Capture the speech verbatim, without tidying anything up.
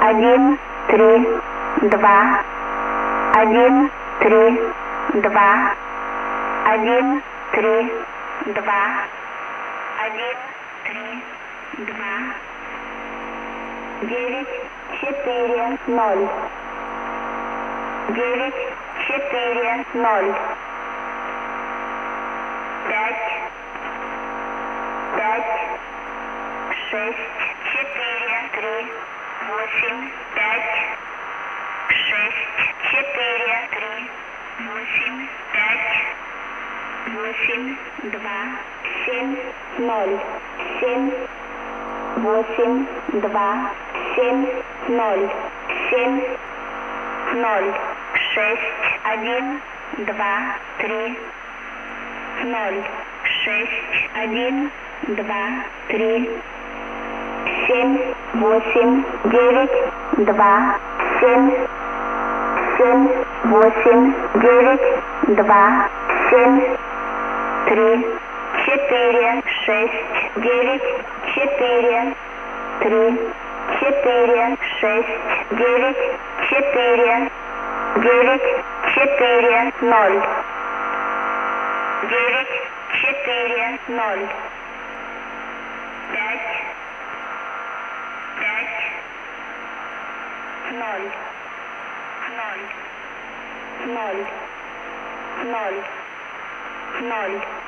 один, три, два, один, три, два, один, три, два, один, три, два, девять, четыре, ноль, девять, четыре, ноль, пять, пять, шесть, четыре, три, восемь, пять, шесть, четыре, три, восемь, пять, восемь, два, семь, ноль, семь, восемь, два, семь, ноль, семь, ноль, шесть, один, два, три, ноль, шесть, один, два, три, семь, восемь, девять, два, семь, семь, восемь, девять, два, семь, три, четыре, шесть, девять, четыре, три, четыре, шесть, девять, четыре, девять, четыре, ноль, девять, четыре, ноль, пять, пять, ноль, ноль, ноль, ноль, ноль.